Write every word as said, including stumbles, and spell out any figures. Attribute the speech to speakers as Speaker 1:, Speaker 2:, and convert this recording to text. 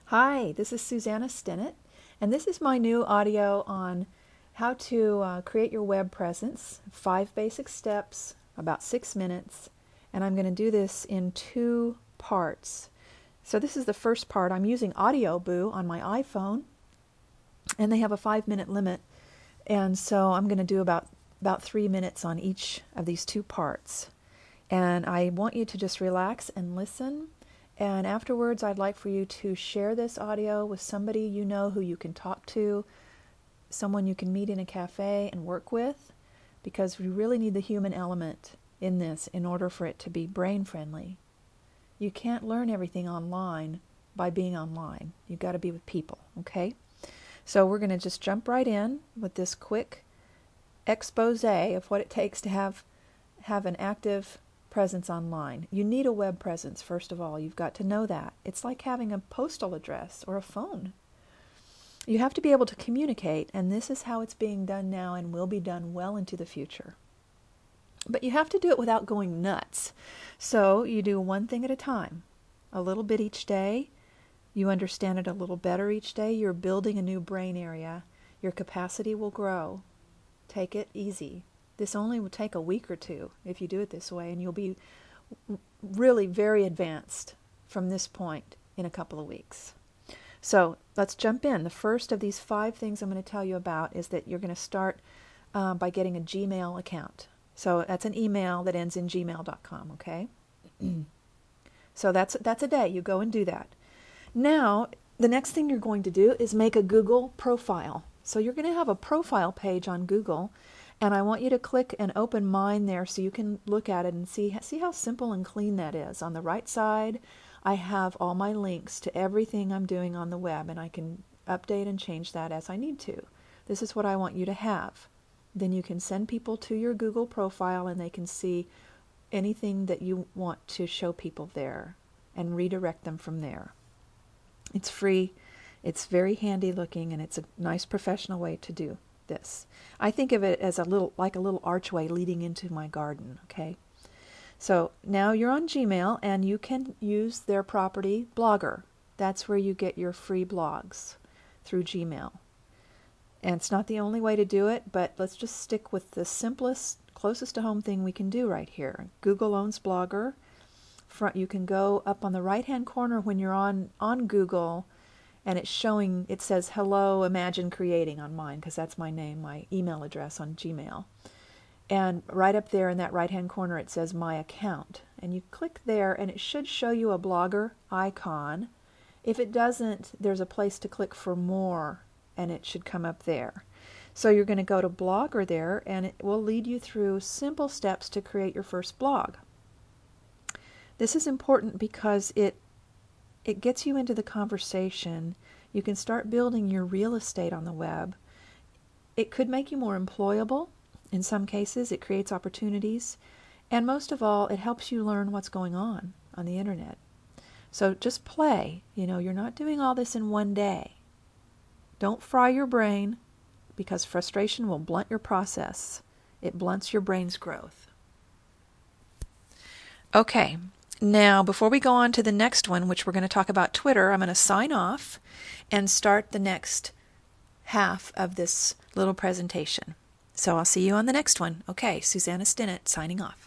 Speaker 1: Hi, this is Susanna Stinnett, and this is my new audio on how to uh, create your web presence. Five basic steps, about six minutes, and I'm going to do this in two parts. So this is the first part. I'm using AudioBoo on my iPhone, and they have a five-minute limit, and so I'm going to do about about three minutes on each of these two parts. And I want you to just relax and listen. And afterwards, I'd like for you to share this audio with somebody you know who you can talk to, someone you can meet in a cafe and work with, because we really need the human element in this in order for it to be brain friendly. You can't learn everything online by being online. You've got to be with people, okay? So we're going to just jump right in with this quick expose of what it takes to have have an active presence online. You need a web presence, first of all. You've got to know that. It's like having a postal address or a phone. You have to be able to communicate, and this is how it's being done now and will be done well into the future. But you have to do it without going nuts. So you do one thing at a time, a little bit each day. You understand it a little better each day. You're building a new brain area. Your capacity will grow. Take it easy. This only will take a week or two if you do it this way, and you'll be really very advanced from this point in a couple of weeks. So let's jump in. The first of these five things I'm going to tell you about is that you're going to start uh, by getting a Gmail account. So that's an email that ends in gmail dot com, okay? So that's, that's a day. You go and do that. Now, the next thing you're going to do is make a Google profile. So you're going to have a profile page on Google, and I want you to click and open mine there so you can look at it and see, see how simple and clean that is. On the right side, I have all my links to everything I'm doing on the web, and I can update and change that as I need to. This is what I want you to have. Then you can send people to your Google profile, and they can see anything that you want to show people there and redirect them from there. It's free. It's very handy looking, and it's a nice professional way to do this. I think of it as a little, like a little archway leading into my garden, okay? So now you're on Gmail, and you can use their property, Blogger. That's where you get your free blogs, through Gmail. And it's not the only way to do it, but let's just stick with the simplest, closest to home thing we can do right here. Google owns Blogger. Front, you can go up on the right-hand corner when you're on, on Google, and it's showing, it says, hello, imagine creating on mine, because that's my name, my email address on Gmail. And right up there in that right-hand corner, it says my account. And you click there, and it should show you a Blogger icon. If it doesn't, there's a place to click for more, and it should come up there. So you're going to go to Blogger there, and it will lead you through simple steps to create your first blog. This is important because it It gets you into the conversation. You can start building your real estate on the web. It could make you more employable. In some cases, it creates opportunities. And most of all, it helps you learn what's going on on the internet. So just play. You know, you're not doing all this in one day. Don't fry your brain, because frustration will blunt your process. It blunts your brain's growth. Okay. Now, before we go on to the next one, which we're going to talk about Twitter, I'm going to sign off and start the next half of this little presentation. So I'll see you on the next one. Okay, Susanna Stinnett signing off.